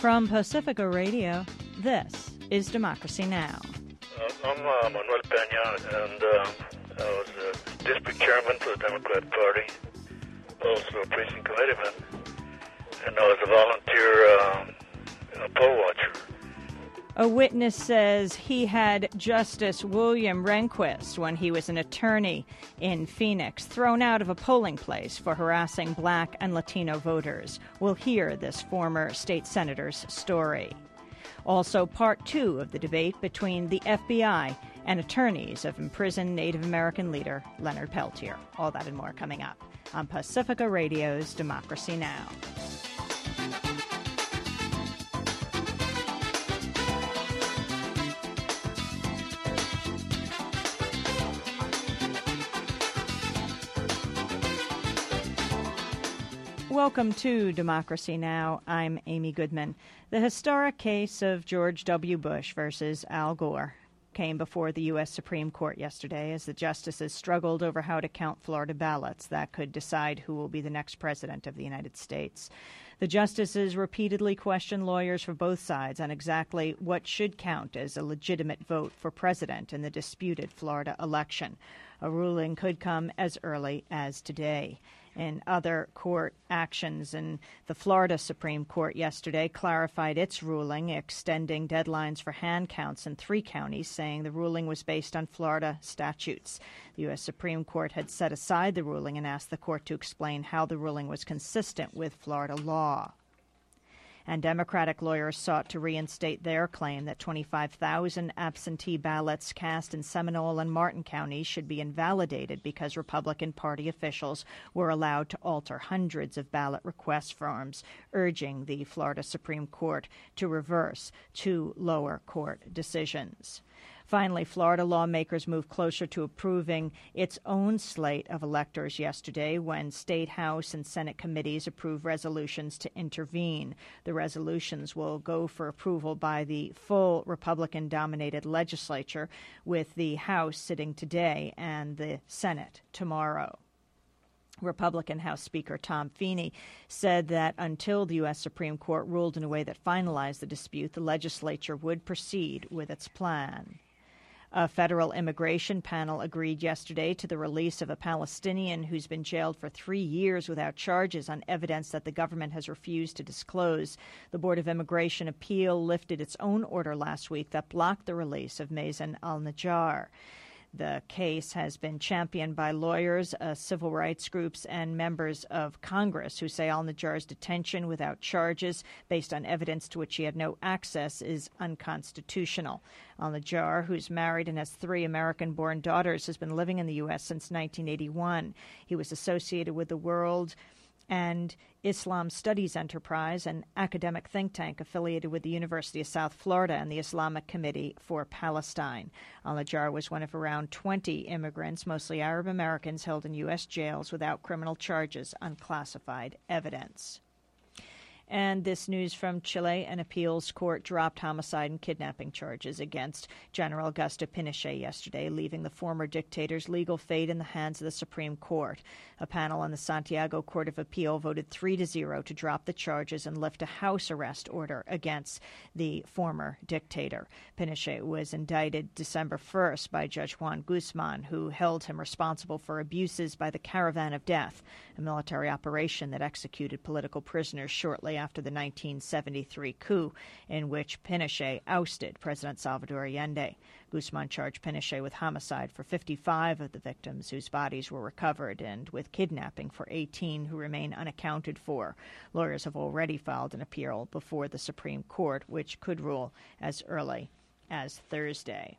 From Pacifica Radio, this is Democracy Now! I'm Manuel Peña, and I was a district chairman for the Democrat Party, also a precinct committeeman, and I was a volunteer poll watcher. A witness says he had Justice William Rehnquist, when he was an attorney in Phoenix, thrown out of a polling place for harassing Black and Latino voters. We'll hear this former state senator's story. Also, part 2 of the debate between the FBI and attorneys of imprisoned Native American leader Leonard Peltier. All that and more coming up on Pacifica Radio's Democracy Now! Welcome to Democracy Now! I'm Amy Goodman. The historic case of George W. Bush versus Al Gore came before the U.S. Supreme Court yesterday as the justices struggled over how to count Florida ballots that could decide who will be the next president of the United States. The justices repeatedly questioned lawyers for both sides on exactly what should count as a legitimate vote for president in the disputed Florida election. A ruling could come as early as today. In other court actions, and the Florida Supreme Court yesterday clarified its ruling, extending deadlines for hand counts in 3 counties, saying the ruling was based on Florida statutes. The U.S. Supreme Court had set aside the ruling and asked the court to explain how the ruling was consistent with Florida law. And Democratic lawyers sought to reinstate their claim that 25,000 absentee ballots cast in Seminole and Martin counties should be invalidated because Republican Party officials were allowed to alter hundreds of ballot request forms, urging the Florida Supreme Court to reverse 2 lower court decisions. Finally, Florida lawmakers moved closer to approving its own slate of electors yesterday when State House and Senate committees approved resolutions to intervene. The resolutions will go for approval by the full Republican-dominated legislature, with the House sitting today and the Senate tomorrow. Republican House Speaker Tom Feeney said that until the U.S. Supreme Court ruled in a way that finalized the dispute, the legislature would proceed with its plan. A federal immigration panel agreed yesterday to the release of a Palestinian who's been jailed for 3 years without charges on evidence that the government has refused to disclose. The Board of Immigration Appeal lifted its own order last week that blocked the release of Mazen al-Najjar. The case has been championed by lawyers, civil rights groups, and members of Congress who say al-Najjar's detention without charges based on evidence to which he had no access is unconstitutional. Al-Najjar, who's married and has 3 American-born daughters, has been living in the U.S. since 1981. He was associated with the World and Islam Studies Enterprise, an academic think tank affiliated with the University of South Florida and the Islamic Committee for Palestine. Al-Najjar was one of around 20 immigrants, mostly Arab Americans, held in U.S. jails without criminal charges on classified evidence. And this news from Chile: an appeals court dropped homicide and kidnapping charges against General Augusto Pinochet yesterday, leaving the former dictator's legal fate in the hands of the Supreme Court. A panel on the Santiago Court of Appeal voted 3-0 to drop the charges and lift a house arrest order against the former dictator. Pinochet was indicted December 1st by Judge Juan Guzman, who held him responsible for abuses by the Caravan of Death, a military operation that executed political prisoners shortly after the 1973 coup, in which Pinochet ousted President Salvador Allende. Guzman charged Pinochet with homicide for 55 of the victims whose bodies were recovered, and with kidnapping for 18 who remain unaccounted for. Lawyers have already filed an appeal before the Supreme Court, which could rule as early as Thursday.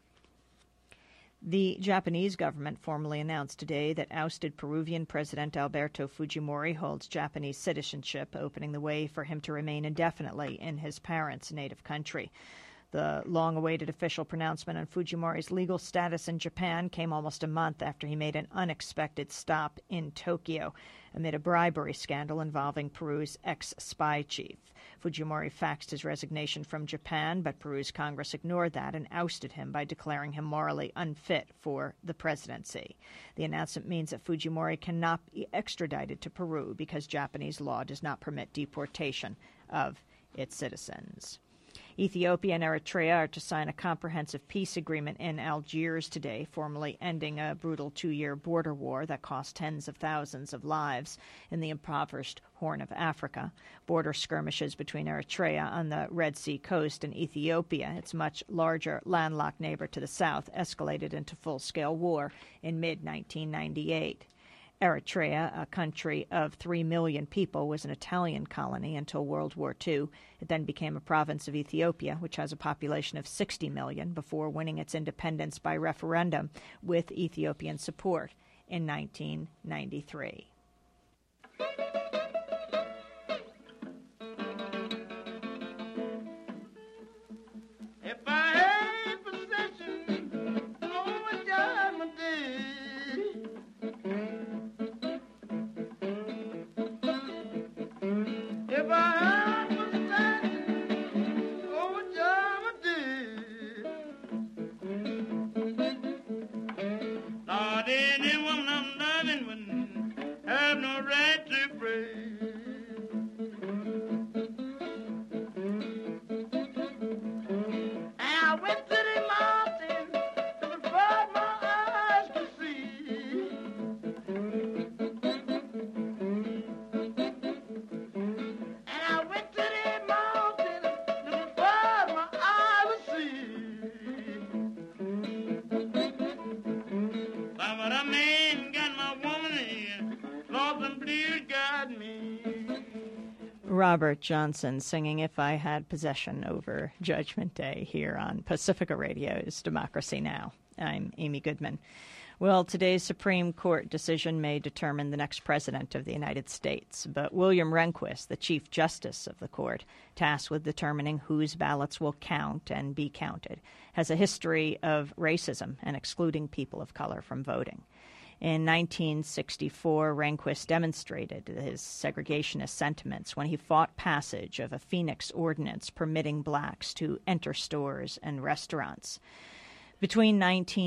The Japanese government formally announced today that ousted Peruvian President Alberto Fujimori holds Japanese citizenship, opening the way for him to remain indefinitely in his parents' native country. The long-awaited official pronouncement on Fujimori's legal status in Japan came almost a month after he made an unexpected stop in Tokyo amid a bribery scandal involving Peru's ex-spy chief. Fujimori faxed his resignation from Japan, but Peru's Congress ignored that and ousted him by declaring him morally unfit for the presidency. The announcement means that Fujimori cannot be extradited to Peru because Japanese law does not permit deportation of its citizens. Ethiopia and Eritrea are to sign a comprehensive peace agreement in Algiers today, formally ending a brutal 2-year border war that cost tens of thousands of lives in the impoverished Horn of Africa. Border skirmishes between Eritrea on the Red Sea coast and Ethiopia, its much larger landlocked neighbor to the south, escalated into full-scale war in mid-1998. Eritrea, a country of 3 million people, was an Italian colony until World War II. It then became a province of Ethiopia, which has a population of 60 million, before winning its independence by referendum with Ethiopian support in 1993. Robert Johnson singing If I Had Possession over Judgment Day here on Pacifica Radio's Democracy Now! I'm Amy Goodman. Well, today's Supreme Court decision may determine the next president of the United States, but William Rehnquist, the Chief Justice of the court, tasked with determining whose ballots will count and be counted, has a history of racism and excluding people of color from voting. In 1964, Rehnquist demonstrated his segregationist sentiments when he fought passage of a Phoenix ordinance permitting blacks to enter stores and restaurants. Between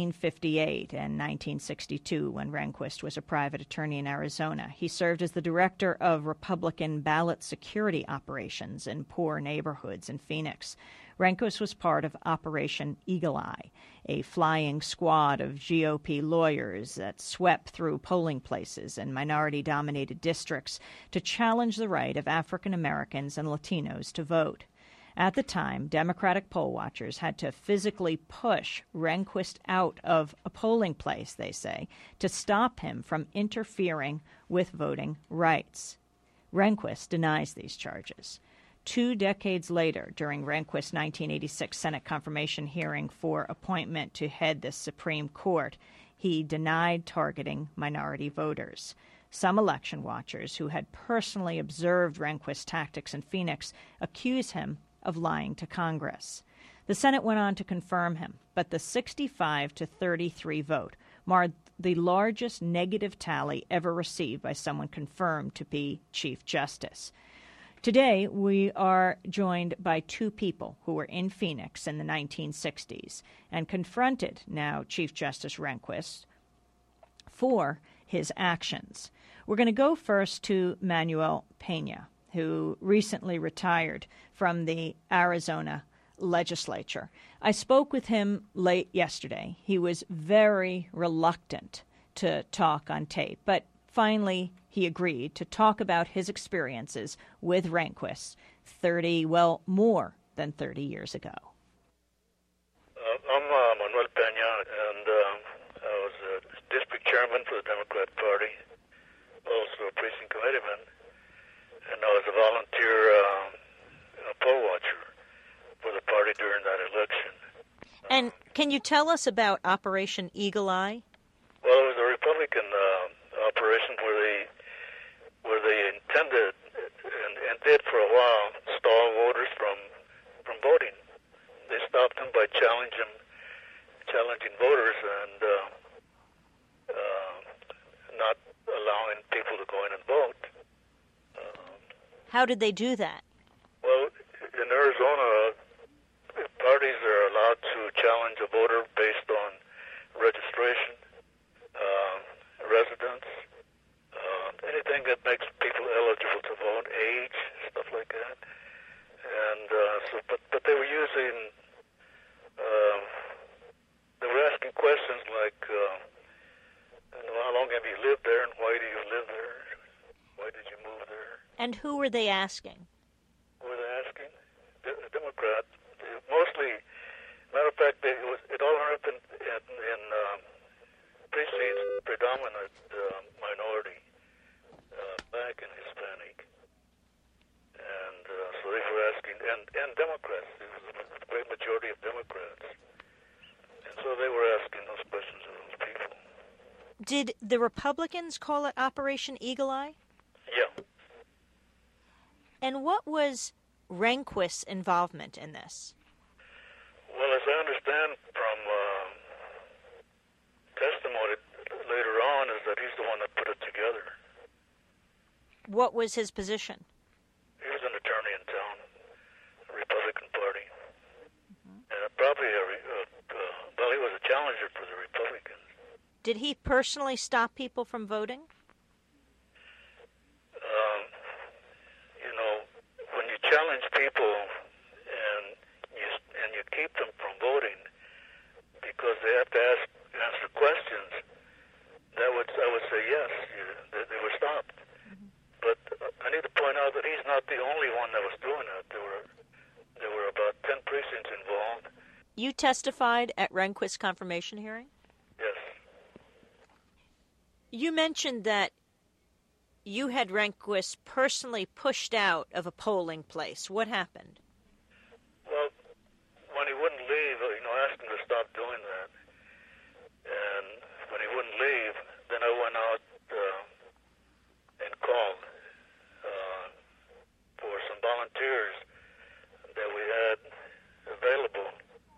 1958 and 1962, when Rehnquist was a private attorney in Arizona, he served as the director of Republican ballot security operations in poor neighborhoods in Phoenix. Rehnquist was part of Operation Eagle Eye, a flying squad of GOP lawyers that swept through polling places in minority-dominated districts to challenge the right of African Americans and Latinos to vote. At the time, Democratic poll watchers had to physically push Rehnquist out of a polling place, they say, to stop him from interfering with voting rights. Rehnquist denies these charges. 2 decades later, during Rehnquist's 1986 Senate confirmation hearing for appointment to head the Supreme Court, he denied targeting minority voters. Some election watchers who had personally observed Rehnquist's tactics in Phoenix accuse him of lying to Congress. The Senate went on to confirm him, but the 65-33 vote marred the largest negative tally ever received by someone confirmed to be Chief Justice. Today, we are joined by 2 people who were in Phoenix in the 1960s and confronted now Chief Justice Rehnquist for his actions. We're going to go first to Manuel Pena, who recently retired from the Arizona legislature. I spoke with him late yesterday. He was very reluctant to talk on tape, but finally he agreed to talk about his experiences with Rehnquist more than 30 years ago. I'm Manuel Pena, and I was a district chairman for the Democrat Party, also a precinct committeeman, and I was a volunteer poll watcher for the party during that election. And can you tell us about Operation Eagle Eye? Well, it was a Republican operation where they intended and did for a while stall voters from voting. They stopped them by challenging voters and not allowing people to go in and vote. How did they do that? Well, in Arizona, parties are allowed to challenge a voter based on registration, residence, anything that makes people eligible to vote, age, stuff like that. And but they were using, they were asking questions like, how long have you lived there, and why do you live there? Why did you move there? And who were they asking? Who were they asking? Democrats, mostly. Matter of fact, it all happened in precincts predominant minority, black and Hispanic, and so they were asking, and Democrats. There was a great majority of Democrats, and so they were asking those questions of those people. Did the Republicans call it Operation Eagle Eye? Yeah. And what was Rehnquist's involvement in this? Well, as I understand from testimony later on, is that he's the one that put it together. What was his position? He was an attorney in town, Republican Party, and probably well, he was a challenger for the Republicans. Did he personally stop people from voting? You know, when you challenge people and you keep them from voting because they have to answer questions, I would say yes, they were stopped. But I need to point out that he's not the only one that was doing it. There were about 10 precincts involved. You testified at Rehnquist's confirmation hearing? Yes. You mentioned that you had Rehnquist personally pushed out of a polling place. What happened? Well, when he wouldn't leave, I asked him to stop doing that. And when he wouldn't leave, then I went out and called for some volunteers that we had available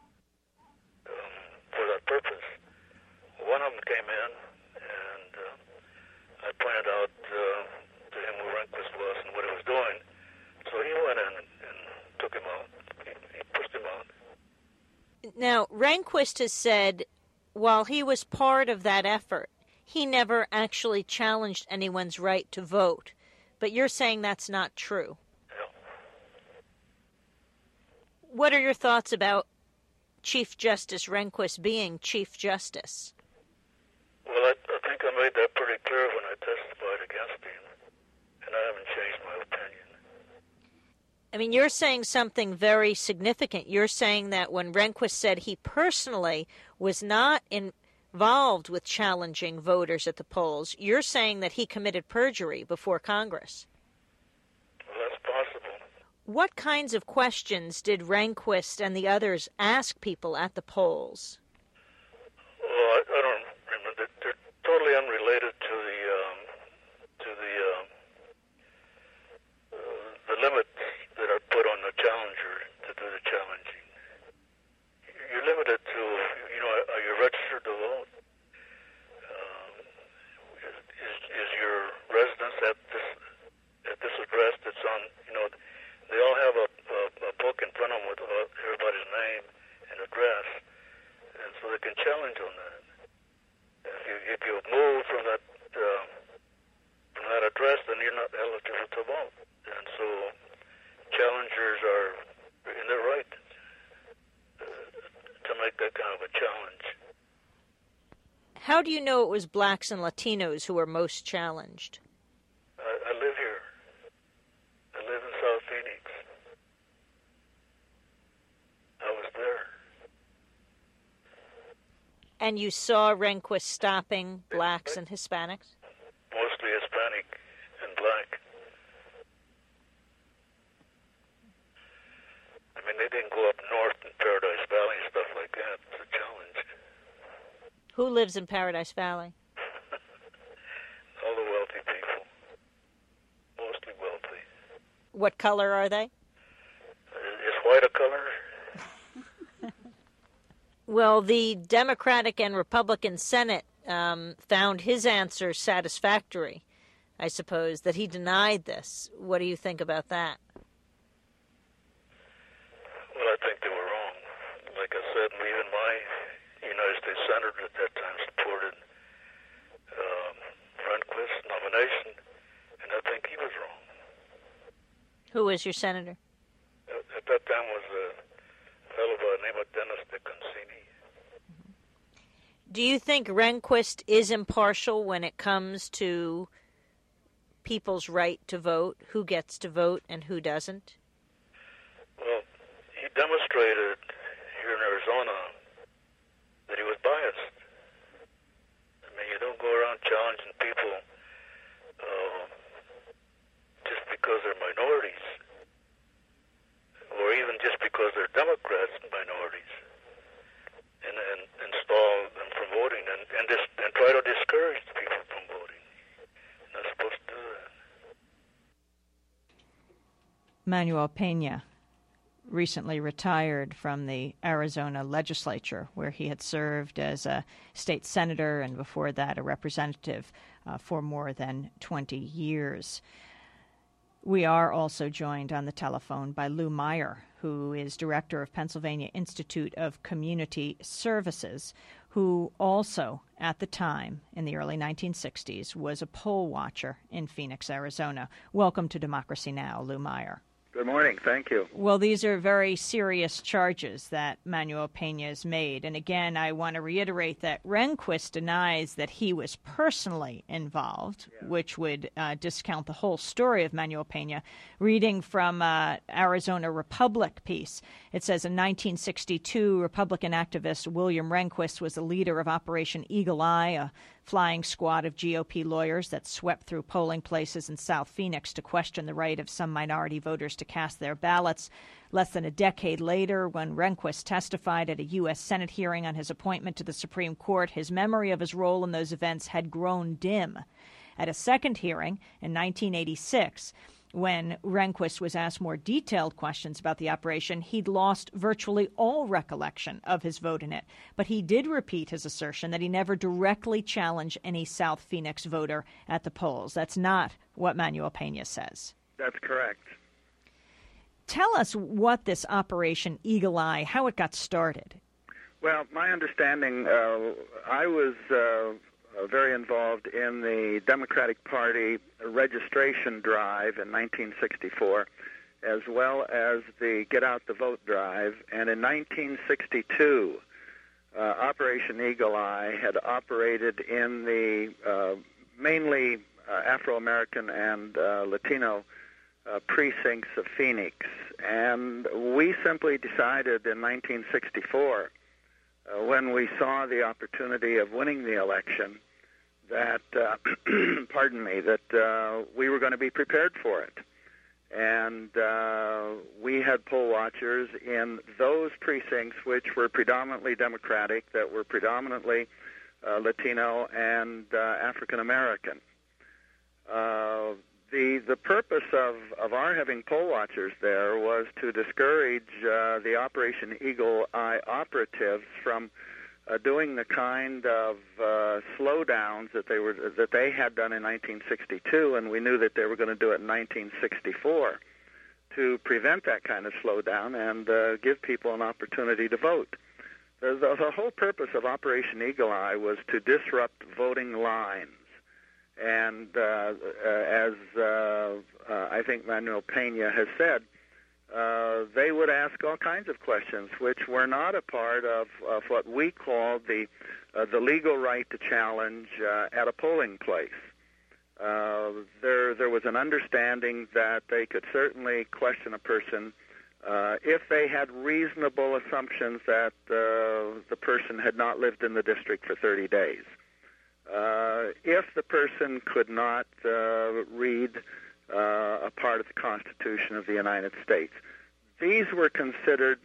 for that purpose. One of them came in, and I pointed out to him who Rehnquist was and what he was doing. So he went in and took him out. He pushed him out. Now, Rehnquist has said while he was part of that effort, he never actually challenged anyone's right to vote. But you're saying that's not true. Yeah. What are your thoughts about Chief Justice Rehnquist being Chief Justice? Well, I think I made that pretty clear when I testified against him, and I haven't changed my opinion. I mean, you're saying something very significant. You're saying that when Rehnquist said he personally was not involved with challenging voters at the polls, you're saying that he committed perjury before Congress. Well, that's possible. What kinds of questions did Rehnquist and the others ask people at the polls? Well, I don't remember. They're totally unrelated to the limits that are put on the challenger to do the challenging. You're limited to, are you registered to vote? Is your residence at this address that's on, they all have a book in front of them with everybody's name and address, and so they can challenge on that. If you move from that address, then you're not eligible to vote. And so challengers are in their right to make that kind of a challenge. How do you know it was blacks and Latinos who were most challenged? I live here. I live in South Phoenix. I was there. And you saw Rehnquist stopping blacks and Hispanics? Mostly Hispanic and black. I mean, they didn't go up north in Paradise Valley and stuff like that. It's a challenge. Who lives in Paradise Valley? All the wealthy people. Mostly wealthy. What color are they? Is white a color? Well, the Democratic and Republican Senate found his answer satisfactory, I suppose, that he denied this. What do you think about that? Well, I think they were wrong. Like I said, even my United States Senator at that time supported Rehnquist's nomination, and I think he was wrong. Who was your senator? At that time was a fellow by the name of Dennis DeConcini. Do you think Rehnquist is impartial when it comes to people's right to vote, who gets to vote and who doesn't? Well, he demonstrated here in Arizona that he was biased. I mean, you don't go around challenging people just because they're minorities, or even just because they're Democrats minorities, and stall them from voting, and try to discourage people from voting. You're not supposed to do that. Manuel Peña recently retired from the Arizona legislature, where he had served as a state senator and before that a representative for more than 20 years. We are also joined on the telephone by Lou Meyer, who is director of Pennsylvania Institute of Community Services, who also, at the time, in the early 1960s, was a poll watcher in Phoenix, Arizona. Welcome to Democracy Now!, Lou Meyer. Good morning. Thank you. Well, these are very serious charges that Manuel Peña has made. And again, I want to reiterate that Rehnquist denies that he was personally involved, which would discount the whole story of Manuel Peña. Reading from Arizona Republic piece, it says in 1962, Republican activist William Rehnquist was the leader of Operation Eagle Eye, a flying squad of GOP lawyers that swept through polling places in South Phoenix to question the right of some minority voters to cast their ballots. Less than a decade later, when Rehnquist testified at a U.S. Senate hearing on his appointment to the Supreme Court, his memory of his role in those events had grown dim. At a second hearing in 1986, when Rehnquist was asked more detailed questions about the operation, he'd lost virtually all recollection of his vote in it. But he did repeat his assertion that he never directly challenged any South Phoenix voter at the polls. That's not what Manuel Peña says. That's correct. Tell us what this Operation Eagle Eye, how it got started. Well, my understanding, I was very involved in the Democratic Party registration drive in 1964, as well as the Get Out the Vote drive. And in 1962, Operation Eagle Eye had operated in the mainly Afro-American and Latino precincts of Phoenix. And we simply decided in 1964, when we saw the opportunity of winning the election, that, that we were going to be prepared for it. And we had poll watchers in those precincts, which were predominantly Democratic, that were predominantly Latino and African American. The purpose of our having poll watchers there was to discourage the Operation Eagle Eye operatives from doing the kind of slowdowns that they had done in 1962, and we knew that they were going to do it in 1964 to prevent that kind of slowdown and give people an opportunity to vote. The whole purpose of Operation Eagle Eye was to disrupt voting lines. And as I think Manuel Peña has said, they would ask all kinds of questions which were not a part of what we call the legal right to challenge at a polling place. There was an understanding that they could certainly question a person if they had reasonable assumptions that the person had not lived in the district for 30 days. If the person could not read a part of the Constitution of the United States. These were considered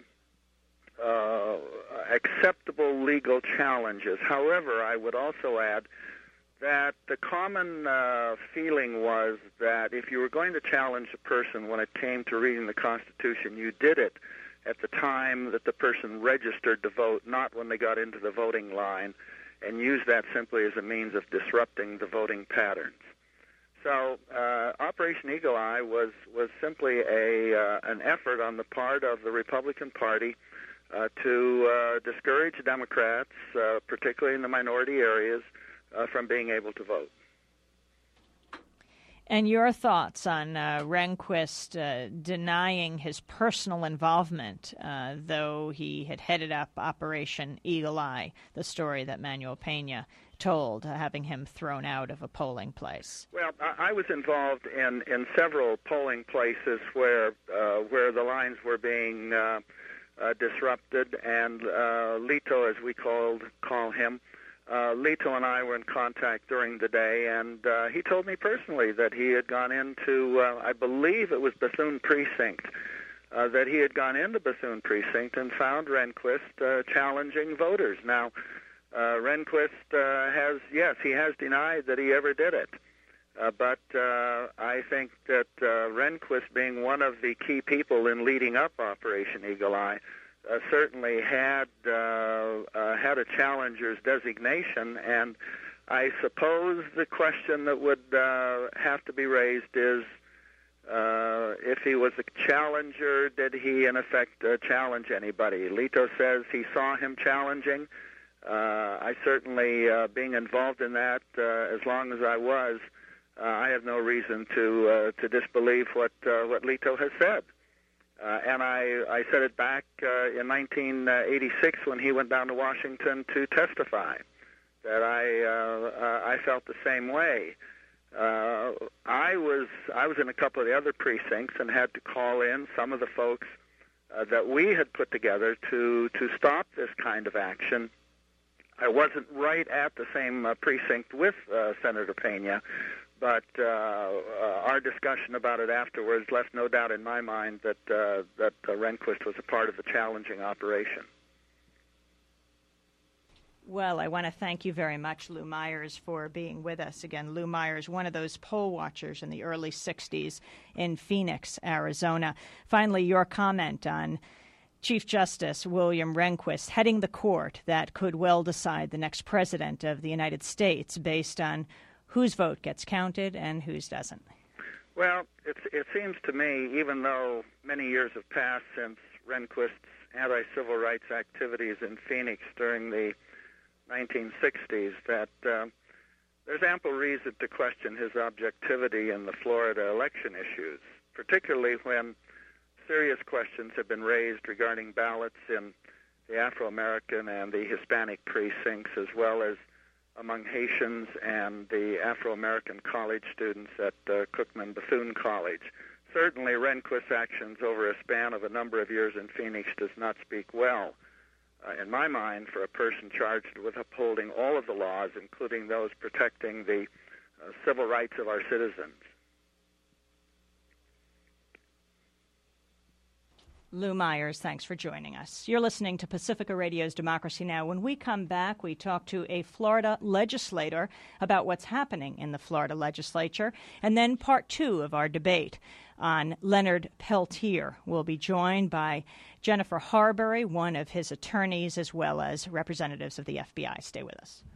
acceptable legal challenges. However, I would also add that the common feeling was that if you were going to challenge a person when it came to reading the Constitution, you did it at the time that the person registered to vote, not when they got into the voting line, and used that simply as a means of disrupting the voting patterns. So Operation Eagle Eye was simply an effort on the part of the Republican Party to discourage Democrats, particularly in the minority areas, from being able to vote. And your thoughts on Rehnquist denying his personal involvement, though he had headed up Operation Eagle Eye, the story that Manuel Pena told, having him thrown out of a polling place? Well, I was involved in several polling places where the lines were being disrupted, and Lito, as we call him, Lito and I were in contact during the day, and he told me personally that he had gone into, I believe it was Bethune Precinct, that he had gone into Bethune Precinct and found Rehnquist challenging voters. Now, Rehnquist he has denied that he ever did it. But I think that Rehnquist, being one of the key people in leading up Operation Eagle Eye, certainly had a challenger's designation, and I suppose the question that would have to be raised is, if he was a challenger, did he in effect challenge anybody? Lito says he saw him challenging. I certainly, being involved in that as long as I was, I have no reason to disbelieve what Lito has said. And I said it back in 1986 when he went down to Washington to testify, that I felt the same way. I was in a couple of the other precincts and had to call in some of the folks that we had put together to stop this kind of action. I wasn't right at the same precinct with Senator Pena, but our discussion about it afterwards left no doubt in my mind that Rehnquist was a part of the challenging operation. Well, I want to thank you very much, Lou Myers, for being with us. Again, Lou Myers, one of those poll watchers in the early 60s in Phoenix, Arizona. Finally, your comment on Chief Justice William Rehnquist heading the court that could well decide the next president of the United States based on whose vote gets counted and whose doesn't. Well, it seems to me, even though many years have passed since Rehnquist's anti-civil rights activities in Phoenix during the 1960s, that there's ample reason to question his objectivity in the Florida election issues, particularly when serious questions have been raised regarding ballots in the Afro-American and the Hispanic precincts, as well as among Haitians and the Afro-American college students at Cookman-Bethune College. Certainly, Rehnquist's actions over a span of a number of years in Phoenix does not speak well, in my mind, for a person charged with upholding all of the laws, including those protecting the civil rights of our citizens. Lou Myers, thanks for joining us. You're listening to Pacifica Radio's Democracy Now! When we come back, we talk to a Florida legislator about what's happening in the Florida legislature. And then part two of our debate on Leonard Peltier. We'll be joined by Jennifer Harbury, one of his attorneys, as well as representatives of the FBI. Stay with us.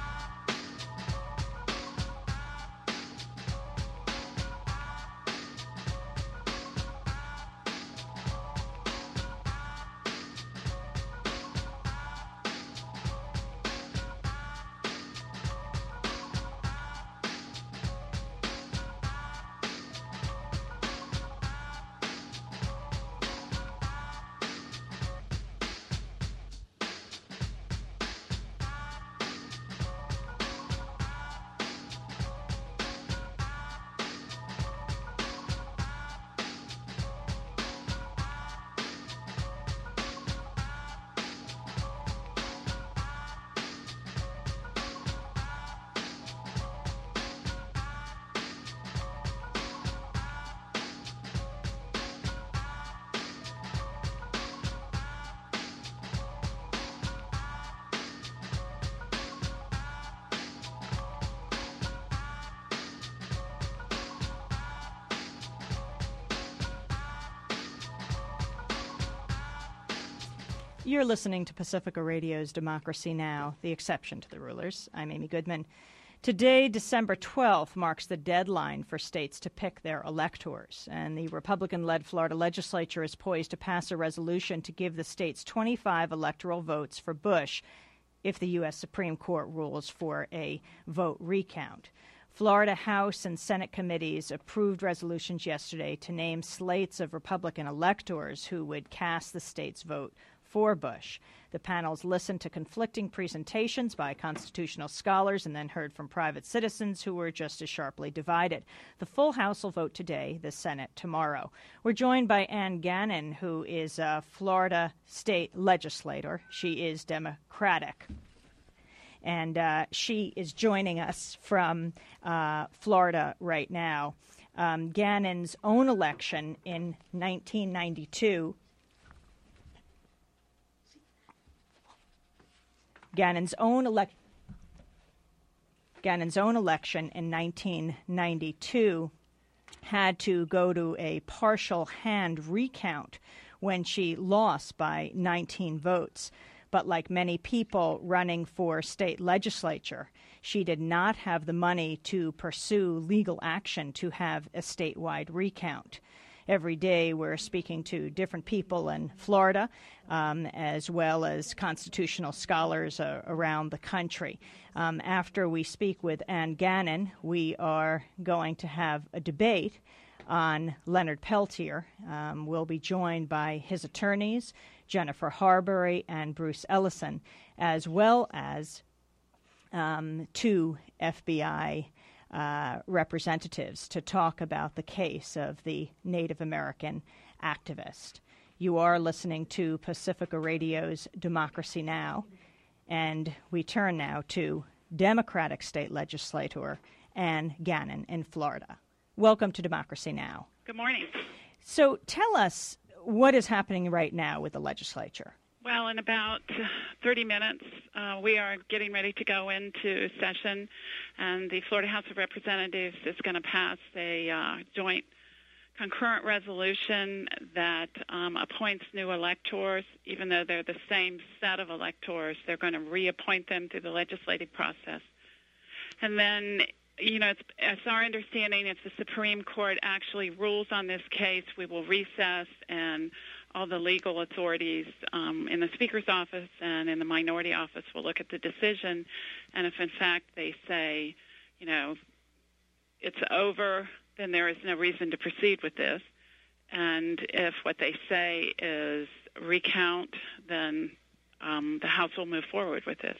You're listening to Pacifica Radio's Democracy Now!, the exception to the rulers. I'm Amy Goodman. Today, December 12th, marks the deadline for states to pick their electors, and the Republican-led Florida legislature is poised to pass a resolution to give the states 25 electoral votes for Bush if the U.S. Supreme Court rules for a vote recount. Florida House and Senate committees approved resolutions yesterday to name slates of Republican electors who would cast the state's vote for Bush. The panels listened to conflicting presentations by constitutional scholars and then heard from private citizens who were just as sharply divided. The full House will vote today, the Senate tomorrow. We're joined by Ann Gannon, who is a Florida state legislator. She is Democratic. And she is joining us from Florida right now. Gannon's own election in 1992. Gannon's own election in 1992 had to go to a partial hand recount when she lost by 19 votes. But like many people running for state legislature, she did not have the money to pursue legal action to have a statewide recount. Every day we're speaking to different people in Florida, as well as constitutional scholars around the country. After we speak with Ann Gannon, we are going to have a debate on Leonard Peltier. We'll be joined by his attorneys, Jennifer Harbury and Bruce Ellison, as well as two FBI representatives to talk about the case of the Native American activist. You are listening to Pacifica Radio's Democracy Now!, and we turn now to Democratic state legislator Ann Gannon in Florida. Welcome to Democracy Now! Good morning. So tell us what is happening right now with the legislature. Well, in about 30 minutes, we are getting ready to go into session, and the Florida House of Representatives is going to pass a joint concurrent resolution that appoints new electors. Even though they're the same set of electors, they're going to reappoint them through the legislative process. And then, it's our understanding if the Supreme Court actually rules on this case, we will recess, and all the legal authorities in the Speaker's office and in the minority office will look at the decision, and if in fact they say, it's over, then there is no reason to proceed with this. And if what they say is recount, then the House will move forward with this.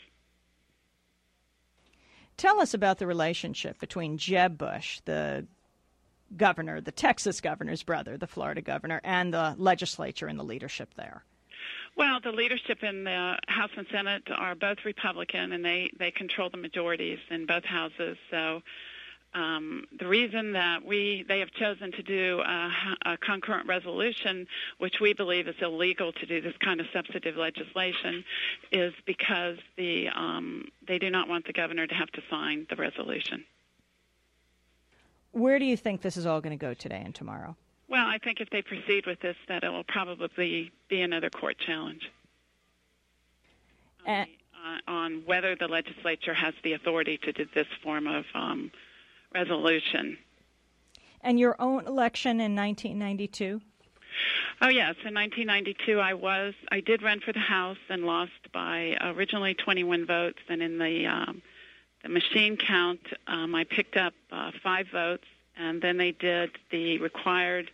Tell us about the relationship between Jeb Bush, the governor, the Texas governor's brother, the Florida governor, and the legislature and the leadership there. Well, the leadership in the House and Senate are both Republican, and they control the majorities in both houses. So the reason that they have chosen to do a concurrent resolution, which we believe is illegal to do this kind of substantive legislation, is because they do not want the governor to have to sign the resolution. Where do you think this is all going to go today and tomorrow? Well, I think if they proceed with this, that it will probably be another court challenge on whether the legislature has the authority to do this form of resolution. And your own election in 1992? Oh, yes. In 1992, I did run for the House and lost by originally 21 votes, and in the machine count, I picked up 5 votes, and then they did the required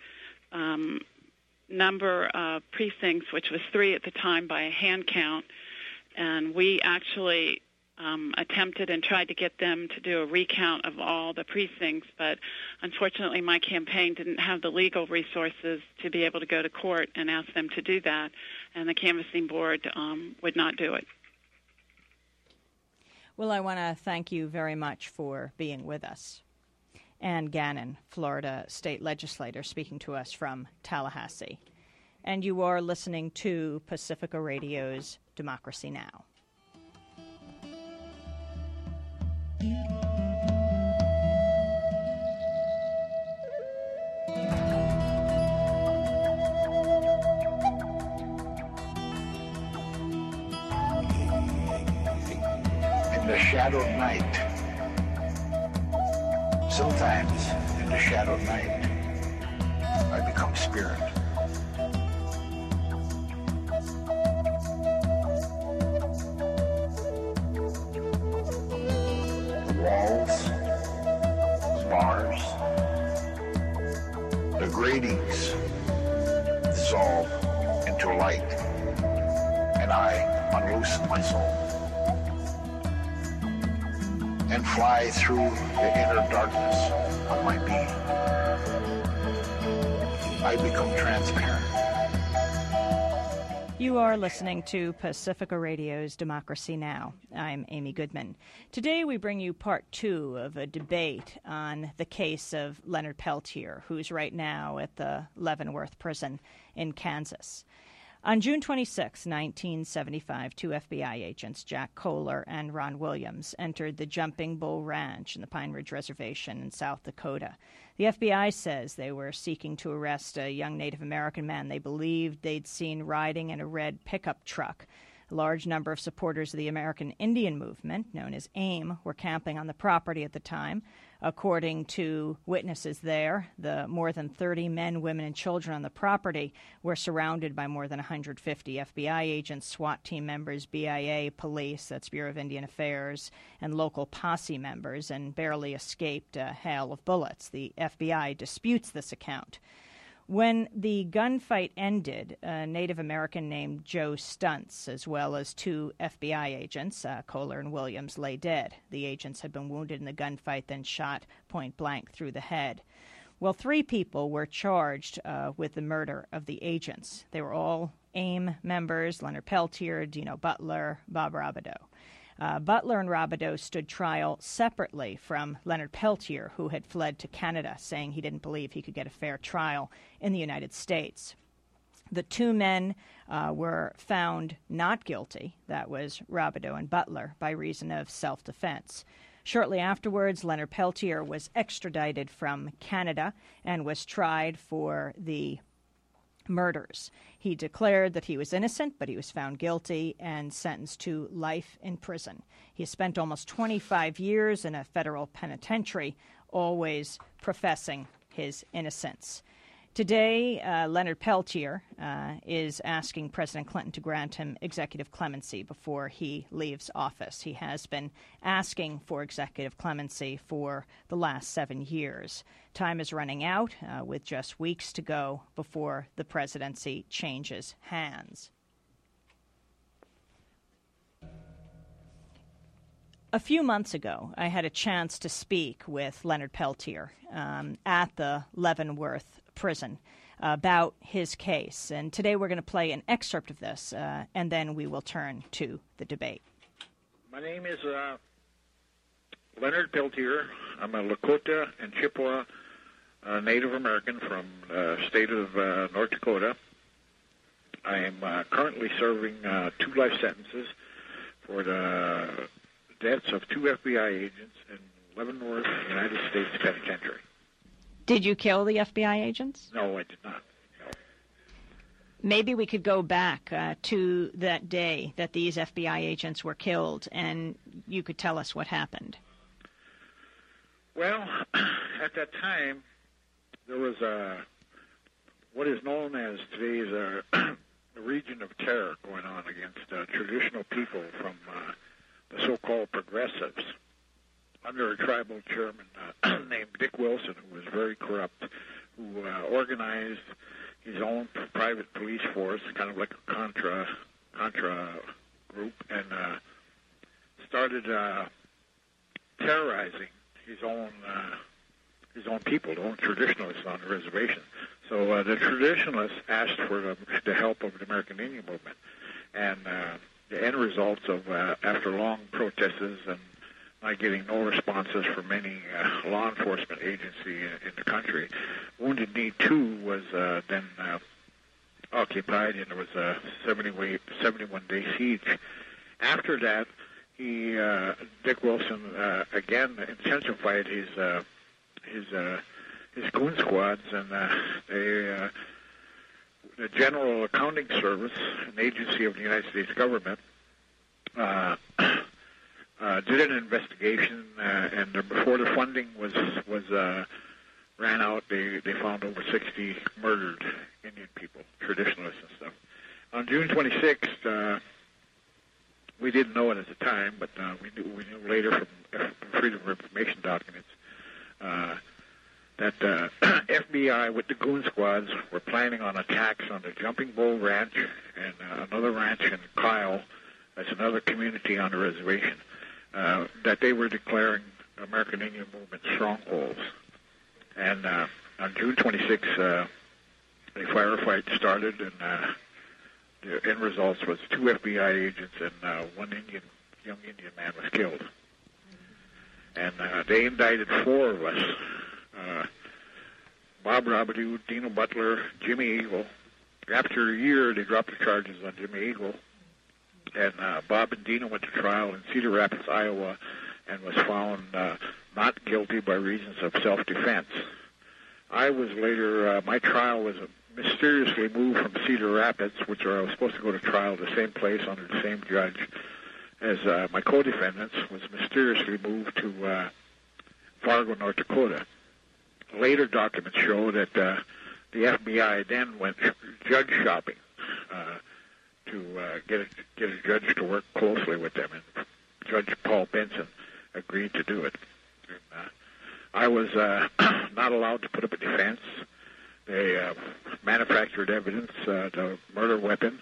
number of precincts, which was 3 at the time, by a hand count, and we actually attempted and tried to get them to do a recount of all the precincts, but unfortunately my campaign didn't have the legal resources to be able to go to court and ask them to do that, and the canvassing board would not do it. Well, I want to thank you very much for being with us. Ann Gannon, Florida state legislator, speaking to us from Tallahassee. And you are listening to Pacifica Radio's Democracy Now! In the shadowed night, sometimes in the shadowed night, I become spirit. The walls gratings dissolve into light, and I unloosen my soul and fly through the inner darkness of my being. I become transparent. You are listening to Pacifica Radio's Democracy Now! I'm Amy Goodman. Today we bring you part 2 of a debate on the case of Leonard Peltier, who's right now at the Leavenworth prison in Kansas. On June 26, 1975, 2 FBI agents, Jack Kohler and Ron Williams, entered the Jumping Bull Ranch in the Pine Ridge Reservation in South Dakota. The FBI says they were seeking to arrest a young Native American man they believed they'd seen riding in a red pickup truck. A large number of supporters of the American Indian Movement, known as AIM, were camping on the property at the time. According to witnesses there, the more than 30 men, women, and children on the property were surrounded by more than 150 FBI agents, SWAT team members, BIA, police, that's Bureau of Indian Affairs, and local posse members, and barely escaped a hail of bullets. The FBI disputes this account. When the gunfight ended, a Native American named Joe Stuntz, as well as 2 FBI agents, Kohler and Williams, lay dead. The agents had been wounded in the gunfight, then shot point blank through the head. Well, 3 people were charged with the murder of the agents. They were all AIM members: Leonard Peltier, Dino Butler, Bob Robideau. Butler and Robideau stood trial separately from Leonard Peltier, who had fled to Canada, saying he didn't believe he could get a fair trial in the United States. The 2 men were found not guilty, that was Robideau and Butler, by reason of self-defense. Shortly afterwards, Leonard Peltier was extradited from Canada and was tried for the murders. He declared that he was innocent, but he was found guilty and sentenced to life in prison. He spent almost 25 years in a federal penitentiary, always professing his innocence. Today, Leonard Peltier is asking President Clinton to grant him executive clemency before he leaves office. He has been asking for executive clemency for the last 7 years. Time is running out with just weeks to go before the presidency changes hands. A few months ago, I had a chance to speak with Leonard Peltier at the Leavenworth prison about his case. And today we're going to play an excerpt of this, and then we will turn to the debate. My name is Leonard Peltier. I'm a Lakota and Chippewa Native American from the state of North Dakota. I am currently serving 2 life sentences for the deaths of 2 FBI agents in Leavenworth, United States Penitentiary. Did you kill the FBI agents? No, I did not. No. Maybe we could go back to that day that these FBI agents were killed, and you could tell us what happened. Well, at that time, there was what is known as today's a region of terror going on against traditional people from the so-called progressives, under a tribal chairman named Dick Wilson, who was very corrupt, who organized his own private police force, kind of like a Contra group, and started terrorizing his own people, the own traditionalists on the reservation. So the traditionalists asked for the help of the American Indian Movement, and the end results of after long protests and not getting no responses from any law enforcement agency in the country, Wounded Knee 2 was then occupied, and there was a 71-day siege. After that, Dick Wilson again intensified his goon squads, and the General Accounting Service, an agency of the United States government, did an investigation, and before the funding ran out, they found over 60 murdered Indian people, traditionalists and stuff. On June 26th, we didn't know it at the time, but we knew later from Freedom of Information documents that FBI with the goon squads were planning on attacks on the Jumping Bull Ranch and another ranch in Kyle, that's another community on the reservation, that they were declaring American Indian Movement strongholds. And on June 26, a firefight started, and the end results was 2 FBI agents and one young Indian man was killed. And they indicted 4 of us, Bob Robidoux, Dino Butler, Jimmy Eagle. After a year, they dropped the charges on Jimmy Eagle, and Bob and Dino went to trial in Cedar Rapids, Iowa, and was found not guilty by reasons of self-defense. I was later, my trial was mysteriously moved from Cedar Rapids, which I was supposed to go to trial the same place under the same judge as my co-defendants, was mysteriously moved to Fargo, North Dakota. Later documents show that the FBI then went judge shopping to get a judge to work closely with them, and Judge Paul Benson agreed to do it. And, I was not allowed to put up a defense. They manufactured evidence, the murder weapon,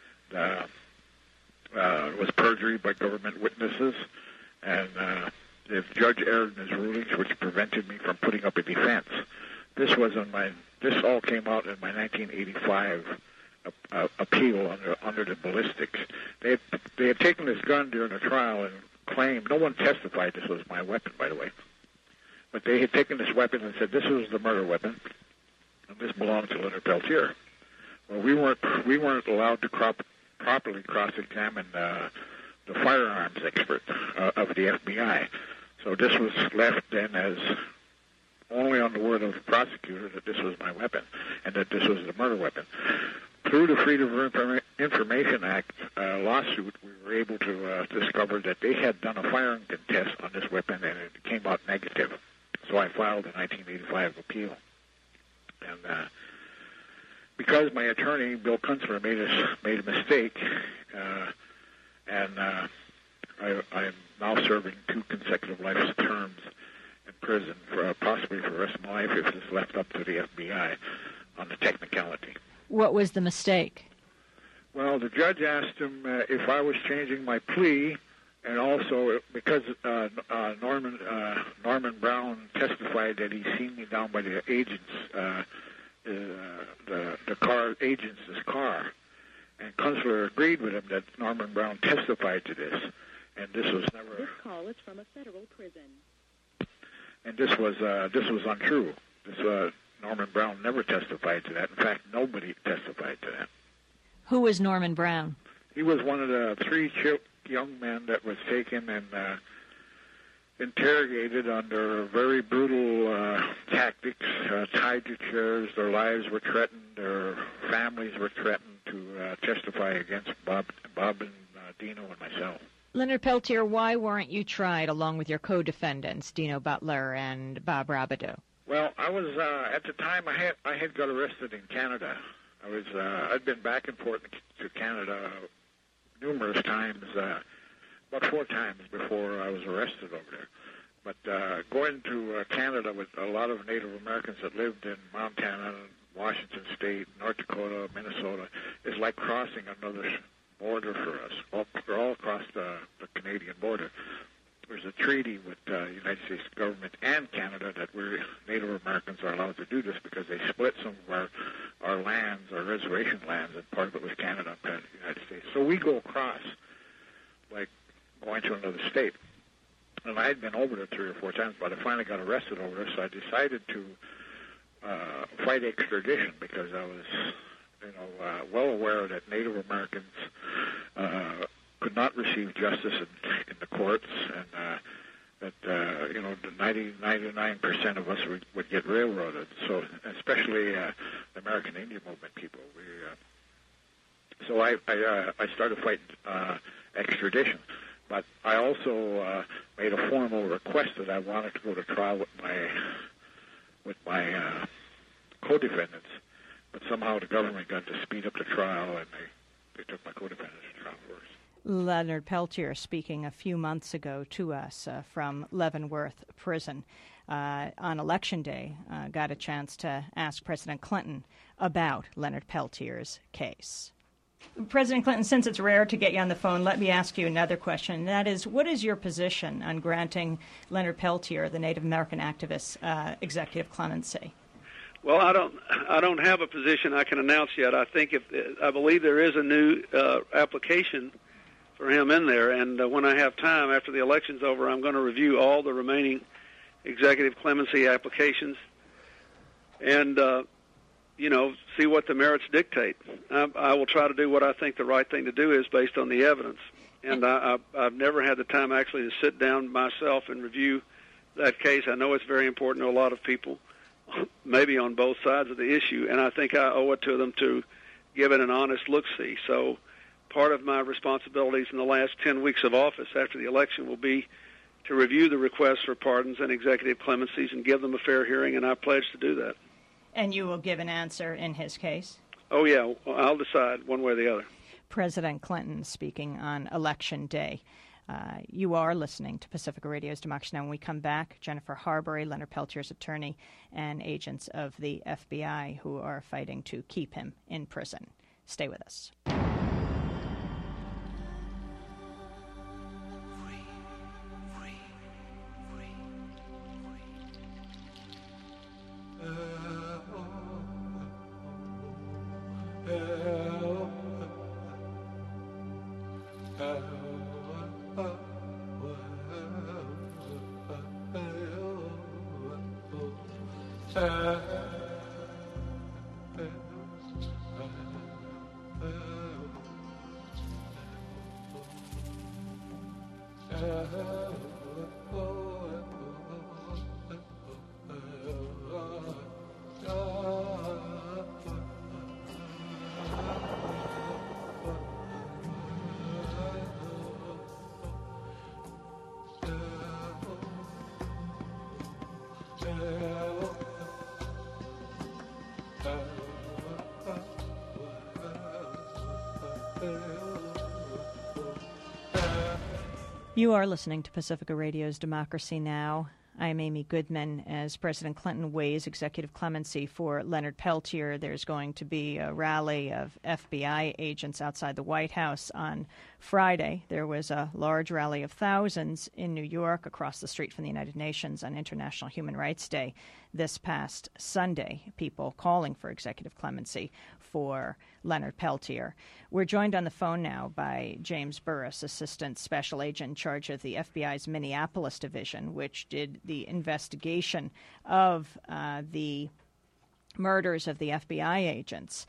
was perjury by government witnesses, and the judge erred in his rulings, which prevented me from putting up a defense. This all came out in my 1985 appeal under the ballistics. They had taken this gun during a trial and claimed, no one testified this was my weapon, by the way, but they had taken this weapon and said this was the murder weapon, and this belonged to Leonard Peltier. Well, we weren't allowed to properly cross-examine the firearms expert of the FBI. So this was left then as only on the word of the prosecutor that this was my weapon and that this was the murder weapon. Through the Freedom of Information Act lawsuit, we were able to discover that they had done a firing test on this weapon and it came out negative. So I filed a 1985 appeal. And because my attorney, Bill Kunstler, made a mistake, and I'm now serving 2 consecutive life terms in prison, possibly for the rest of my life if it's left up to the FBI on the technicality. What was the mistake? Well, the judge asked him if I was changing my plea, and also because Norman Brown testified that he'd seen me down by the agents, the car agent's car, and Kunstler agreed with him that Norman Brown testified to this, and this was never. This call is from a federal prison. And this was untrue. Norman Brown never testified to that. In fact, nobody testified to that. Who was Norman Brown? He was one of the 3 young men that was taken and interrogated under very brutal tactics, tied to chairs. Their lives were threatened. Their families were threatened to testify against Bob and Dino and myself. Leonard Peltier, why weren't you tried along with your co-defendants, Dino Butler and Bob Robidoux? Well, I was at the time I had got arrested in Canada. I'd been back and forth to Canada numerous times, about 4 times before I was arrested over there. But going to Canada with a lot of Native Americans that lived in Montana, Washington State, North Dakota, Minnesota, is like crossing another border for us. We're all across the Canadian border. There's a treaty with the United States government and Canada that Native Americans are allowed to do this because they split some of our lands, our reservation lands, and part of it was Canada and part of the United States. So we go across like going to another state. And I had been over there 3 or 4 times, but I finally got arrested over there, so I decided to fight extradition because I was, well aware that Native Americans could not receive justice in the courts, and that the 99% of us would get railroaded. So, especially the American Indian Movement people. So I started fighting extradition. But I also made a formal request that I wanted to go to trial with my co-defendants. But somehow the government got to speed up the trial, and they took my co-defendants to trial first. Leonard Peltier speaking a few months ago to us from Leavenworth Prison. on Election Day got a chance to ask President Clinton about Leonard Peltier's case. President Clinton, since it's rare to get you on the phone, let me ask you another question. And that is, what is your position on granting Leonard Peltier, the Native American activist, executive clemency? Well, I don't have a position I can announce yet. I believe there is a new application for him in there, and when I have time after the election's over, I'm going to review all the remaining executive clemency applications and see what the merits dictate. I will try to do what I think the right thing to do is based on the evidence. And I've never had the time actually to sit down myself and review that case. I know it's very important to a lot of people, maybe on both sides of the issue, and I think I owe it to them to give it an honest look-see. So part of my responsibilities in the last 10 weeks of office after the election will be to review the requests for pardons and executive clemencies and give them a fair hearing, and I pledge to do that. And you will give an answer in his case? Oh, yeah. I'll decide one way or the other. President Clinton speaking on Election Day. You are listening to Pacifica Radio's Democracy Now! When we come back, Jennifer Harbury, Leonard Peltier's attorney, and agents of the FBI who are fighting to keep him in prison. Stay with us. You are listening to Pacifica Radio's Democracy Now! I'm Amy Goodman. As President Clinton weighs executive clemency for Leonard Peltier, there's going to be a rally of FBI agents outside the White House on Friday. There was a large rally of thousands in New York across the street from the United Nations on International Human Rights Day this past Sunday, people calling for executive clemency for Leonard Peltier. We're joined on the phone now by James Burris, Assistant Special Agent in charge of the FBI's Minneapolis Division, which did the investigation of the murders of the FBI agents.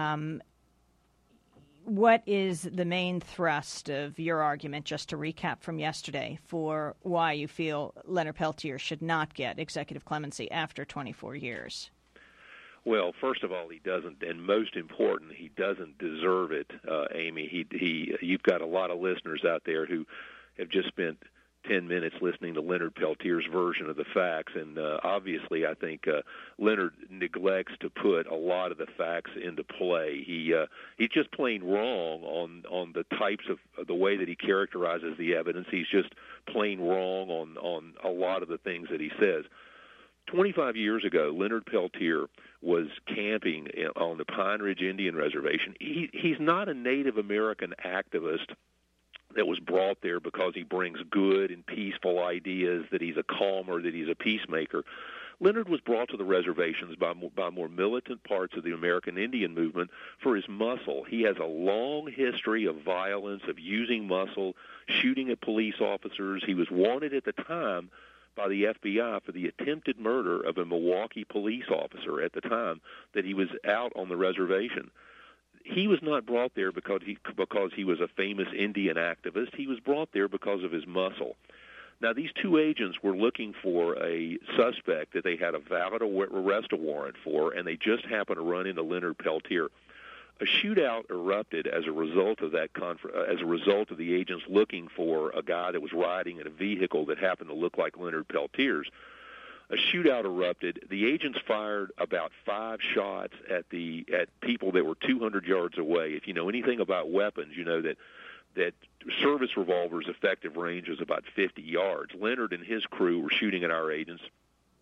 What is the main thrust of your argument, just to recap from yesterday, for why you feel Leonard Peltier should not get executive clemency after 24 years? Well, first of all, he doesn't, and most important, he doesn't deserve it, Amy. You've got a lot of listeners out there who have just spent 10 minutes listening to Leonard Peltier's version of the facts, and obviously I think Leonard neglects to put a lot of the facts into play. He's just plain wrong on the types of the way that he characterizes the evidence. He's just plain wrong on a lot of the things that he says. 25 years ago, Leonard Peltier was camping on the Pine Ridge Indian Reservation. He's not a Native American activist that was brought there because he brings good and peaceful ideas, that he's a calmer, that he's a peacemaker. Leonard was brought to the reservations by more militant parts of the American Indian movement for his muscle. He has a long history of violence, of using muscle, shooting at police officers. He was wanted at the time by the FBI for the attempted murder of a Milwaukee police officer at the time that he was out on the reservation. He was not brought there because he was a famous Indian activist. He was brought there because of his muscle. Now, these two agents were looking for a suspect that they had a valid arrest warrant for, and they just happened to run into Leonard Peltier. A shootout erupted as a result of that as a result of the agents looking for a guy that was riding in a vehicle that happened to look like Leonard Peltier's. A shootout erupted. The agents fired about 5 shots at people that were 200 yards away. If you know anything about weapons, you know that service revolvers' effective range is about 50 yards. Leonard and his crew were shooting at our agents.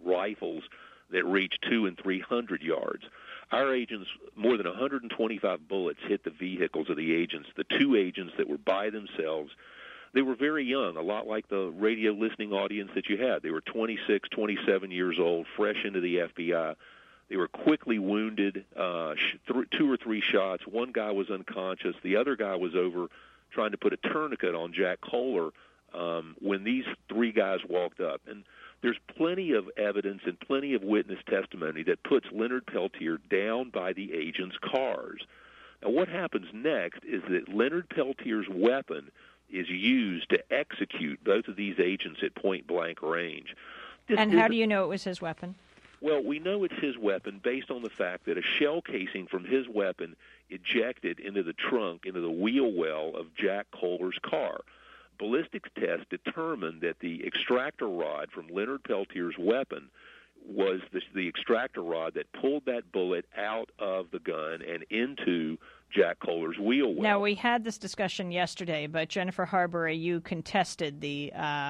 rifles that reach 200 and 300 yards. Our agents, more than 125 bullets hit the vehicles of the agents. The two agents that were by themselves, they were very young, a lot like the radio listening audience that you had. They were 26, 27 years old, fresh into the FBI. They were quickly wounded, 2 or 3 shots. One guy was unconscious. The other guy was over trying to put a tourniquet on Jack Kohler when these 3 guys walked up. And there's plenty of evidence and plenty of witness testimony that puts Leonard Peltier down by the agents' cars. Now, what happens next is that Leonard Peltier's weapon is used to execute both of these agents at point-blank range. And how do you know it was his weapon? Well, we know it's his weapon based on the fact that a shell casing from his weapon ejected into the trunk, into the wheel well of Jack Kohler's car. Ballistics tests determined that the extractor rod from Leonard Peltier's weapon was the extractor rod that pulled that bullet out of the gun and into Jack Kohler's wheel well. Now, we had this discussion yesterday, but Jennifer Harbury, you contested the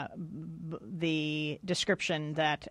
description that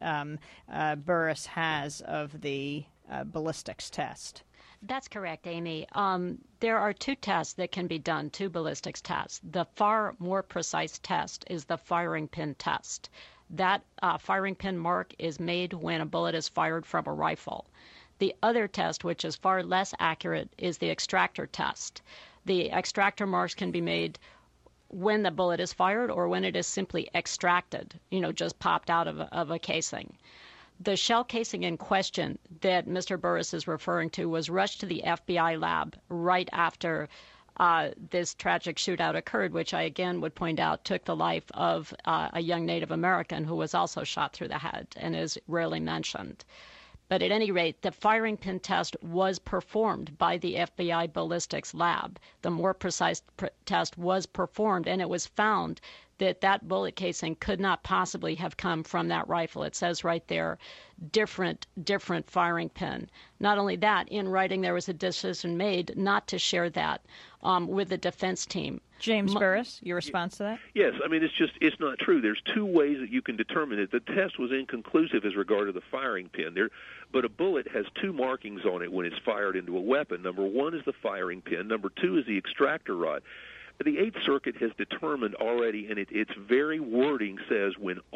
Burris has of the ballistics test. That's correct, Amy. There are 2 tests that can be done, 2 ballistics tests. The far more precise test is the firing pin test. That firing pin mark is made when a bullet is fired from a rifle. The other test, which is far less accurate, is the extractor test. The extractor marks can be made when the bullet is fired or when it is simply extracted, just popped out of a casing. The shell casing in question that Mr. Burris is referring to was rushed to the FBI lab right after this tragic shootout occurred, which I again would point out took the life of a young Native American who was also shot through the head and is rarely mentioned. But at any rate, the firing pin test was performed by the FBI ballistics lab. The more precise test was performed, and it was found that bullet casing could not possibly have come from that rifle. It says right there, different firing pin. Not only that, in writing there was a decision made not to share that with the defense team. James Burris, your response to that? Yes, I mean, it's not true. There's 2 ways that you can determine it. The test was inconclusive as regard to the firing pin. But a bullet has 2 markings on it when it's fired into a weapon. Number 1 is the firing pin. Number 2 is the extractor rod. The Eighth Circuit has determined already, and its very wording says,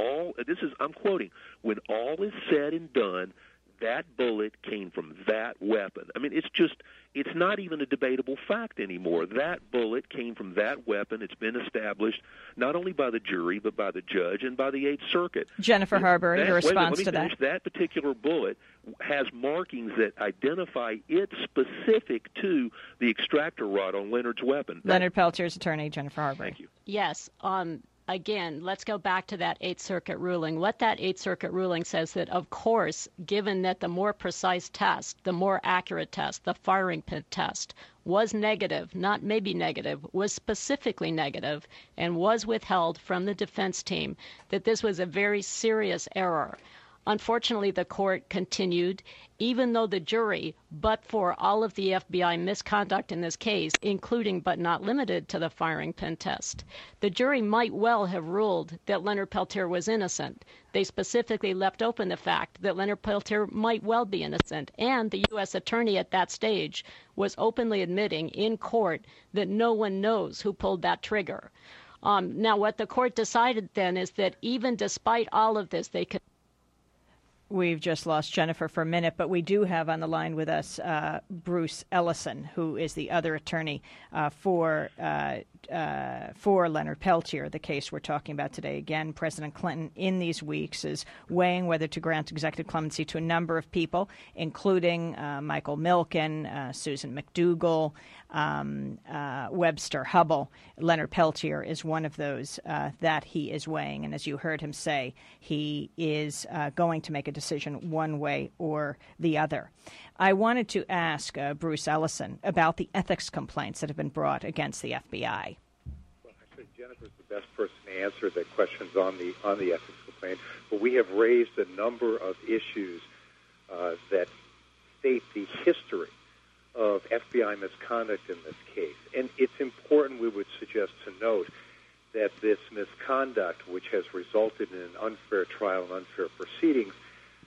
I'm quoting, when all is said and done, that bullet came from that weapon. I mean, it's not even a debatable fact anymore. That bullet came from that weapon. It's been established not only by the jury, but by the judge and by the Eighth Circuit. Jennifer Harbury, your response to that? That particular bullet has markings that identify it specific to the extractor rod on Leonard's weapon. Leonard Peltier's attorney, Jennifer Harbury. Thank you. Yes. Again, let's go back to that Eighth Circuit ruling. What that Eighth Circuit ruling says that, of course, given that the more precise test, the more accurate test, the firing pin test, was negative, not maybe negative, was specifically negative, and was withheld from the defense team, that this was a very serious error. Unfortunately, the court continued, even though the jury, but for all of the FBI misconduct in this case, including but not limited to the firing pin test, the jury might well have ruled that Leonard Peltier was innocent. They specifically left open the fact that Leonard Peltier might well be innocent, and the U.S. attorney at that stage was openly admitting in court that no one knows who pulled that trigger. Now, what the court decided then is that even despite all of this, they could... We've just lost Jennifer for a minute, but we do have on the line with us Bruce Ellison, who is the other attorney for Leonard Peltier, the case we're talking about today. Again, President Clinton in these weeks is weighing whether to grant executive clemency to a number of people, including Michael Milken, Susan McDougal, Webster Hubbell. Leonard Peltier is one of those that he is weighing. And as you heard him say, he is going to make a decision one way or the other. I wanted to ask Bruce Ellison about the ethics complaints that have been brought against the FBI. Well, actually, Jennifer's the best person to answer the questions on the ethics complaint. But we have raised a number of issues that state the history of FBI misconduct in this case. And it's important, we would suggest, to note that this misconduct, which has resulted in an unfair trial and unfair proceedings,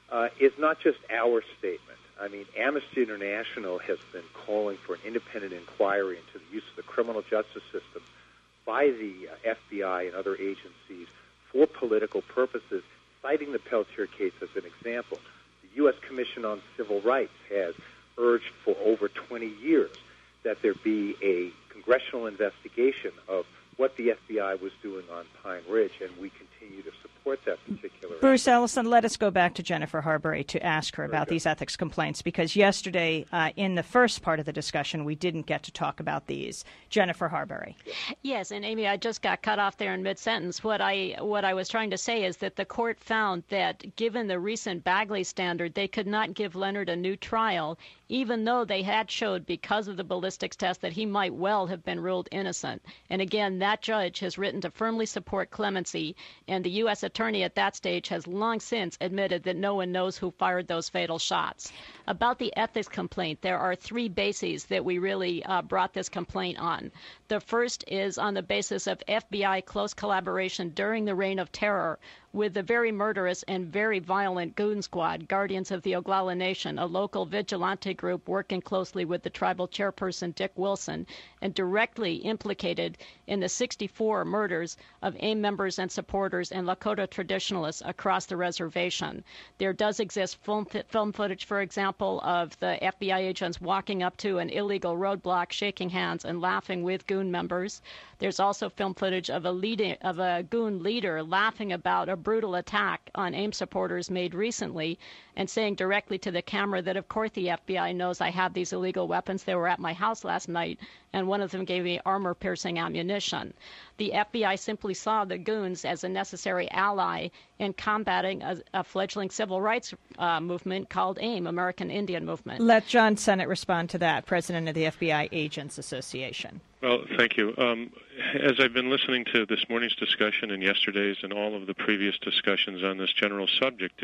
is not just our statement. I mean, Amnesty International has been calling for an independent inquiry into the use of the criminal justice system by the FBI and other agencies for political purposes, citing the Peltier case as an example. The U.S. Commission on Civil Rights has urged for over 20 years that there be a congressional investigation of what the FBI was doing on Pine Ridge, and we continue to support that particular Bruce Ellison, let us go back to Jennifer Harbury to ask her about these ethics complaints, because yesterday in the first part of the discussion we didn't get to talk about these. Jennifer Harbury. Yes, and Amy, I just got cut off there in mid-sentence. What I was trying to say is that the court found that given the recent Bagley standard, they could not give Leonard a new trial, even though they had showed because of the ballistics test that he might well have been ruled innocent. And again, that judge has written to firmly support clemency, and the U.S. attorney at that stage has long since admitted that no one knows who fired those fatal shots. About the ethics complaint, there are three bases that we really brought this complaint on. The first is on the basis of FBI close collaboration during the Reign of Terror with the very murderous and very violent Goon Squad, Guardians of the Oglala Nation, a local vigilante group working closely with the tribal chairperson Dick Wilson, and directly implicated in the 64 murders of AIM members and supporters and Lakota traditionalists across the reservation. There does exist film footage, for example, of the FBI agents walking up to an illegal roadblock, shaking hands, and laughing with Goon members. There's also film footage of a Goon leader laughing about a brutal attack on AIM supporters made recently and saying directly to the camera that, of course, the FBI knows I have these illegal weapons. They were at my house last night, and one of them gave me armor-piercing ammunition. The FBI simply saw the Goons as a necessary ally in combating a fledgling civil rights movement called AIM, American Indian Movement. Let John Sennett respond to that, president of the FBI Agents Association. Well, thank you. As I've been listening to this morning's discussion and yesterday's and all of the previous discussions on this general subject,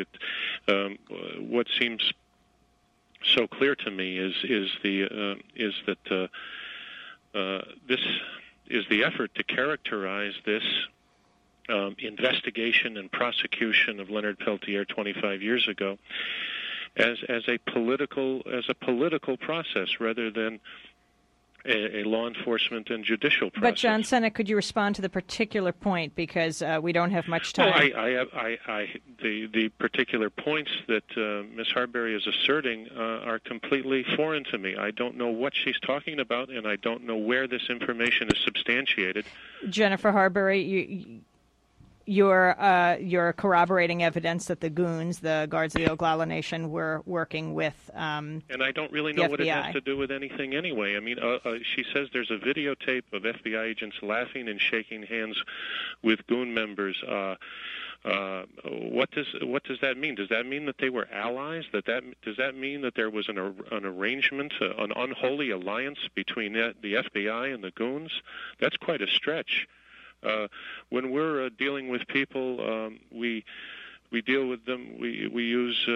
what seems so clear to me is that this is the effort to characterize this investigation and prosecution of Leonard Peltier 25 years ago as a political process rather than a law enforcement and judicial process. But John Sennett, could you respond to the particular point, because we don't have much time? The particular points that Ms. Harbury is asserting are completely foreign to me. I don't know what she's talking about, and I don't know where this information is substantiated. Jennifer Harbury, you're corroborating evidence that the Goons, the Guards of the Oglala Nation, were working with and I don't really know what it has to do with anything anyway. I mean, she says there's a videotape of FBI agents laughing and shaking hands with Goon members. What does that mean? Does that mean that they were allies? Does that mean that there was an arrangement, an unholy alliance between the FBI and the Goons? That's quite a stretch. When we're dealing with people, we deal with them. We use.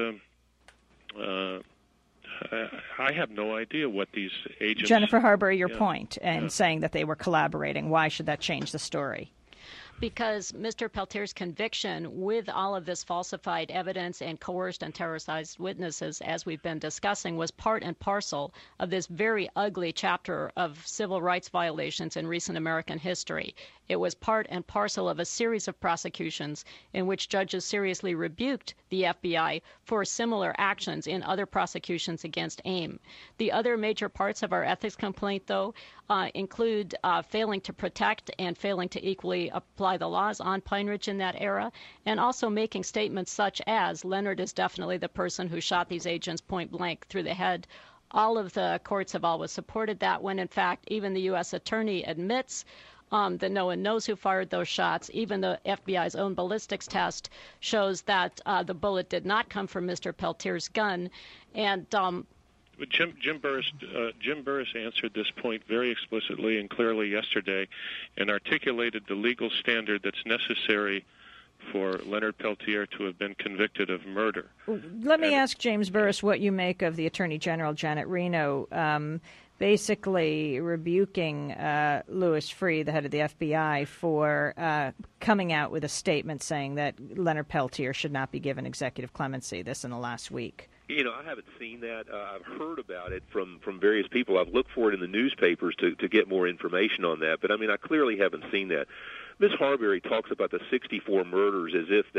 I have no idea what these agents. Jennifer Harbury, your point, and saying that they were collaborating. Why should that change the story? Because Mr. Peltier's conviction, with all of this falsified evidence and coerced and terrorized witnesses, as we've been discussing, was part and parcel of this very ugly chapter of civil rights violations in recent American history. It was part and parcel of a series of prosecutions in which judges seriously rebuked the FBI for similar actions in other prosecutions against AIM. The other major parts of our ethics complaint, though, include failing to protect and failing to equally apply the laws on Pine Ridge in that era, and also making statements such as Leonard is definitely the person who shot these agents point blank through the head. All of the courts have always supported that, when in fact even the U.S. attorney admits that no one knows who fired those shots. Even the FBI's own ballistics test shows that the bullet did not come from Mr. Peltier's gun. And Jim Burris answered this point very explicitly and clearly yesterday, and articulated the legal standard that's necessary for Leonard Peltier to have been convicted of murder. Let me ask James Burris what you make of the Attorney General, Janet Reno, basically rebuking Louis Freeh, the head of the FBI, for coming out with a statement saying that Leonard Peltier should not be given executive clemency, this in the last week. You know, I haven't seen that. I've heard about it from various people. I've looked for it in the newspapers to get more information on that. But, I mean, I clearly haven't seen that. Ms. Harberry talks about the 64 murders as if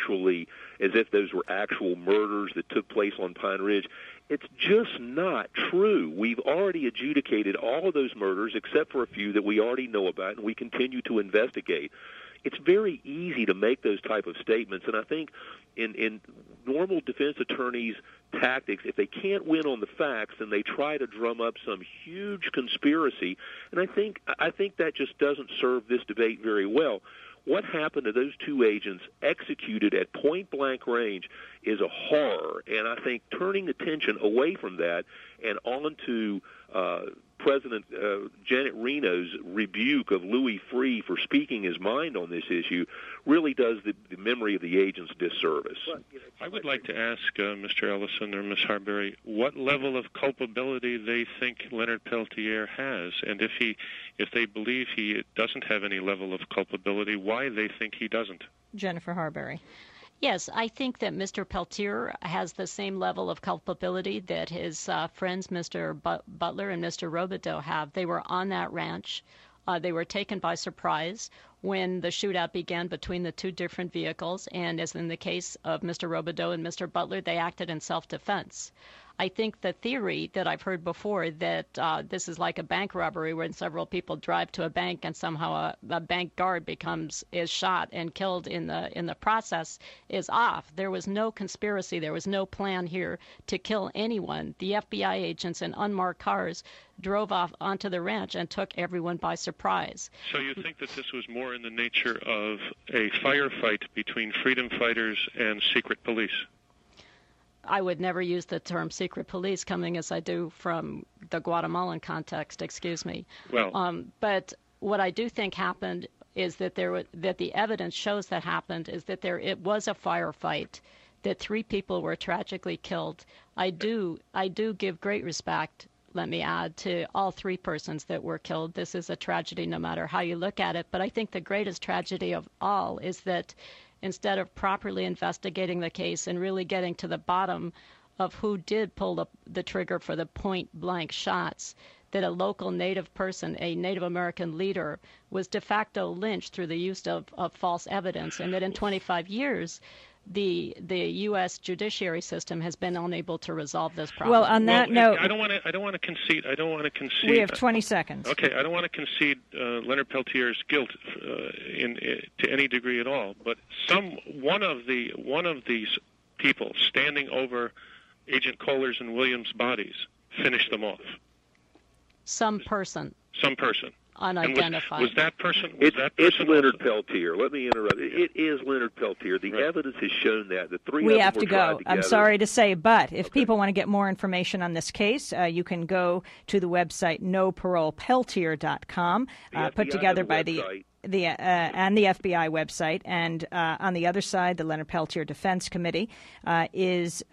those were actual murders that took place on Pine Ridge. It's just not true. We've already adjudicated all of those murders except for a few that we already know about, and we continue to investigate. It's very easy to make those type of statements, and I think in normal defense attorneys' tactics, if they can't win on the facts, then they try to drum up some huge conspiracy, and I think that just doesn't serve this debate very well. What happened to those two agents executed at point-blank range is a horror, and I think turning attention away from that and on to President Janet Reno's rebuke of Louis Freeh for speaking his mind on this issue really does the memory of the agents disservice. I would like to ask Mr. Ellison or Ms. Harberry what level of culpability they think Leonard Peltier has, and if they believe he doesn't have any level of culpability, why they think he doesn't. Jennifer Harberry. Yes, I think that Mr. Peltier has the same level of culpability that his friends, Mr. Butler and Mr. Robideau, have. They were on that ranch. They were taken by surprise when the shootout began between the two different vehicles, and as in the case of Mr. Robideau and Mr. Butler, they acted in self-defense. I think the theory that I've heard before that this is like a bank robbery when several people drive to a bank and somehow a bank guard is shot and killed in the process is off. There was no conspiracy. There was no plan here to kill anyone. The FBI agents in unmarked cars drove off onto the ranch and took everyone by surprise. So you think that this was more in the nature of a firefight between freedom fighters and secret police? I would never use the term secret police, coming as I do from the Guatemalan context, excuse me. Well, but what I do think happened is that that the evidence shows that happened is that it was a firefight, that 3 people were tragically killed. I do give great respect, let me add, to all 3 persons that were killed. This is a tragedy no matter how you look at it. But I think the greatest tragedy of all is that instead of properly investigating the case and really getting to the bottom of who did pull the trigger for the point-blank shots, that a local Native person, a Native American leader, was de facto lynched through the use of false evidence, and that in 25 years, the U.S. judiciary system has been unable to resolve this problem. Well, on that note, I don't want to concede. We have 20 seconds. Okay, I don't want to concede Leonard Peltier's guilt to any degree at all. But one of these people standing over Agent Kohler's and Williams' bodies finished them off. Some person. Unidentified. Was that person? It's Leonard Peltier. Let me interrupt. It is Leonard Peltier. The evidence has shown that the 3 we of them have were to go. together. I'm sorry to say, but if people want to get more information on this case, you can go to the website noparolepeltier.com, put together by the and the FBI website, and on the other side, the Leonard Peltier Defense Committee is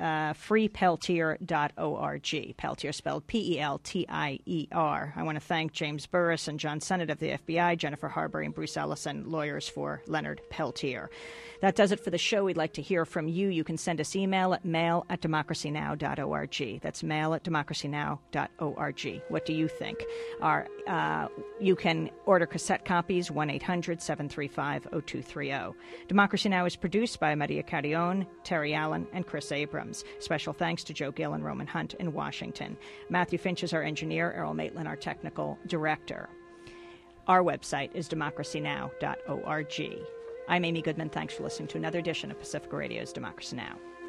freepeltier.org. Peltier spelled Peltier. I want to thank James Burris and John Sennett of the FBI, Jennifer Harberry and Bruce Ellison, lawyers for Leonard Peltier. That does it for the show. We'd like to hear from you. You can send us email at mail@democracynow.org. That's mail@democracynow.org. What do you think? You can order cassette copies, 1-800-735-0230. Democracy Now! Is produced by Maria Carrion, Terry Allen, and Chris Abrams. Special thanks to Joe Gill and Roman Hunt in Washington. Matthew Finch is our engineer, Errol Maitland our technical director. Our website is democracynow.org. I'm Amy Goodman. Thanks for listening to another edition of Pacifica Radio's Democracy Now!